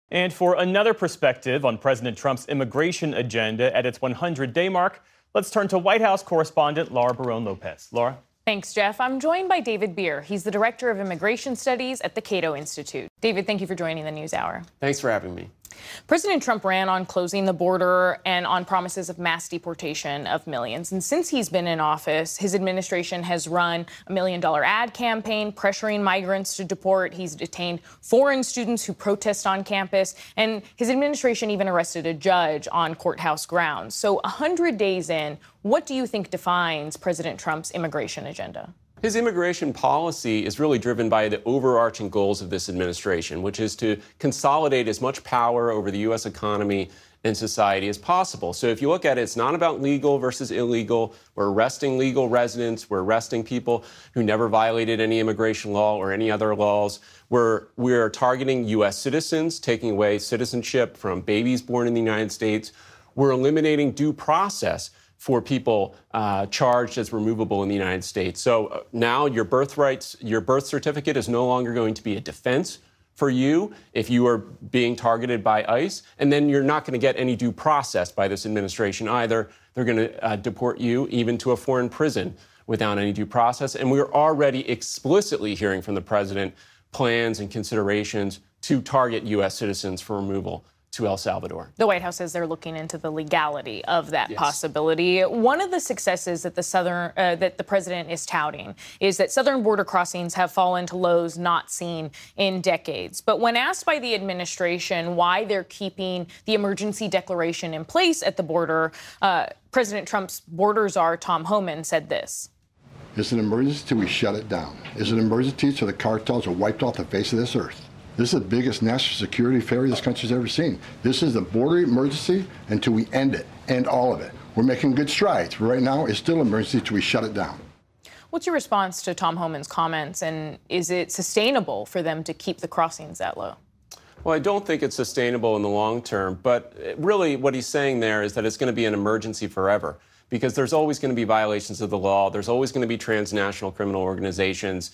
And for another perspective on President Trump's immigration agenda at its 100-day mark, let's turn to White House correspondent Laura Barone-Lopez. Laura? Thanks, Jeff. I'm joined by David Bier. He's the Director of Immigration Studies at the Cato Institute. David, thank you for joining the NewsHour. Thanks for having me. President Trump ran on closing the border and on promises of mass deportation of millions. And since he's been in office, his administration has run a $1 million ad campaign pressuring migrants to deport. He's detained foreign students who protest on campus. And his administration even arrested a judge on courthouse grounds. So 100 days in, what do you think defines President Trump's immigration agenda? His immigration policy is really driven by the overarching goals of this administration, which is to consolidate as much power over the U.S. economy and society as possible. So if you look at it, it's not about legal versus illegal. We're arresting legal residents. We're arresting people who never violated any immigration law or any other laws. We're targeting U.S. citizens, taking away citizenship from babies born in the United States. We're eliminating due process for people charged as removable in the United States. So now your birth certificate is no longer going to be a defense for you if you are being targeted by ICE. And then you're not going to get any due process by this administration either. They're going to deport you even to a foreign prison without any due process. And we're already explicitly hearing from the president plans and considerations to target U.S. citizens for removal to El Salvador. The White House says they're looking into the legality of that possibility. One of the successes that the president is touting is that southern border crossings have fallen to lows not seen in decades. But when asked by the administration why they're keeping the emergency declaration in place at the border, President Trump's border czar, Tom Homan, said this. It's an emergency till we shut it down. It's an emergency till the cartels are wiped off the face of this earth. This is the biggest national security failure this country's ever seen. This is the border emergency until we end it, end all of it. We're making good strides, but right now it's still an emergency until we shut it down. What's your response to Tom Homan's comments, and is it sustainable for them to keep the crossings that low? Well, I don't think it's sustainable in the long term, but really what he's saying there is that it's going to be an emergency forever, because there's always going to be violations of the law. There's always going to be transnational criminal organizations.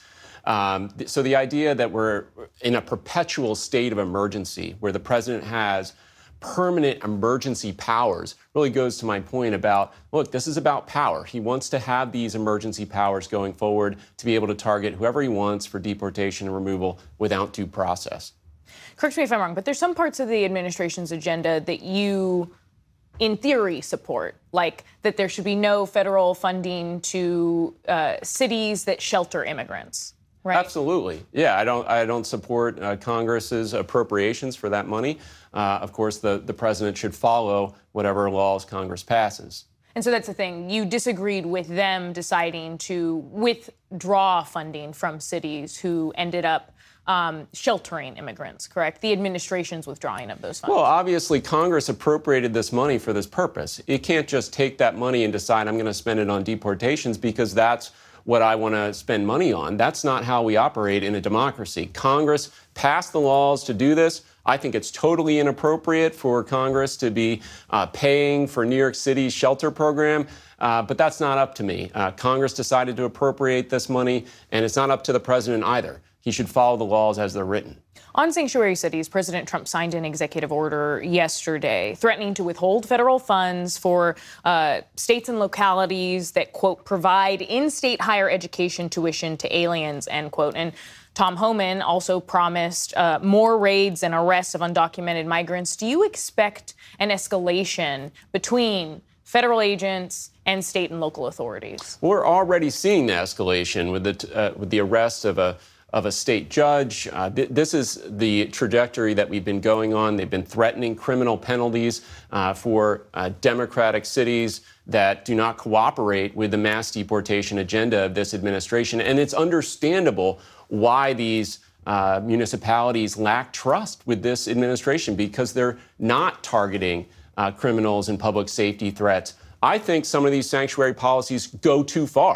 So the idea that we're in a perpetual state of emergency where the president has permanent emergency powers really goes to my point about, look, this is about power. He wants to have these emergency powers going forward to be able to target whoever he wants for deportation and removal without due process. Correct me if I'm wrong, but there's some parts of the administration's agenda that you, in theory, support, like that there should be no federal funding to cities that shelter immigrants. Right. Absolutely. Yeah, I don't support Congress's appropriations for that money. Of course, the president should follow whatever laws Congress passes. And so that's the thing. You disagreed with them deciding to withdraw funding from cities who ended up sheltering immigrants, correct? The administration's withdrawing of those funds. Well, obviously, Congress appropriated this money for this purpose. It can't just take that money and decide I'm going to spend it on deportations because that's what I want to spend money on. That's not how we operate in a democracy. Congress passed the laws to do this. I think it's totally inappropriate for Congress to be paying for New York City's shelter program, but that's not up to me. Congress decided to appropriate this money, and it's not up to the president either. He should follow the laws as they're written. On sanctuary cities, President Trump signed an executive order yesterday threatening to withhold federal funds for states and localities that, quote, provide in-state higher education tuition to aliens, end quote. And Tom Homan also promised more raids and arrests of undocumented migrants. Do you expect an escalation between federal agents and state and local authorities? We're already seeing the escalation with the arrest of a state judge. This is the trajectory that we've been going on. They've been threatening criminal penalties for Democratic cities that do not cooperate with the mass deportation agenda of this administration. And it's understandable why these municipalities lack trust with this administration, because they're not targeting criminals and public safety threats. I think some of these sanctuary policies go too far.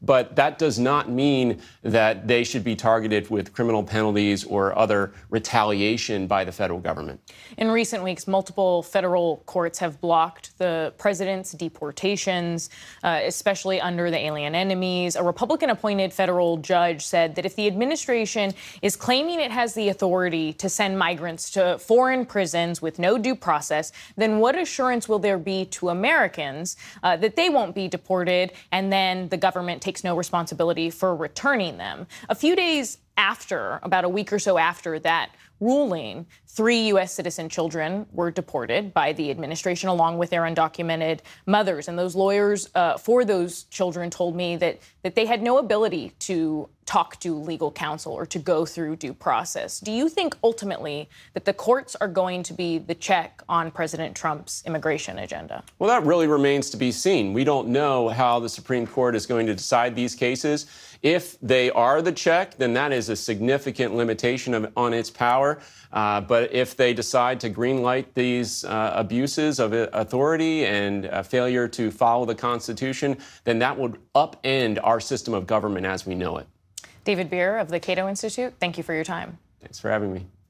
but that does not mean that they should be targeted with criminal penalties or other retaliation by the federal government. In recent weeks, multiple federal courts have blocked the president's deportations, especially under the Alien Enemies. A Republican-appointed federal judge said that if the administration is claiming it has the authority to send migrants to foreign prisons with no due process, then what assurance will there be to Americans that they won't be deported and then the government takes no responsibility for returning them? A few days after, about a week or so after that ruling, 3 U.S. citizen children were deported by the administration along with their undocumented mothers. And those lawyers for those children told me that they had no ability to talk to legal counsel or to go through due process. Do you think ultimately that the courts are going to be the check on President Trump's immigration agenda? Well, that really remains to be seen. We don't know how the Supreme Court is going to decide these cases. If they are the check, then that is a significant limitation on its power. But if they decide to greenlight these abuses of authority and failure to follow the Constitution, then that would upend our system of government as we know it. David Bier of the Cato Institute, thank you for your time. Thanks for having me.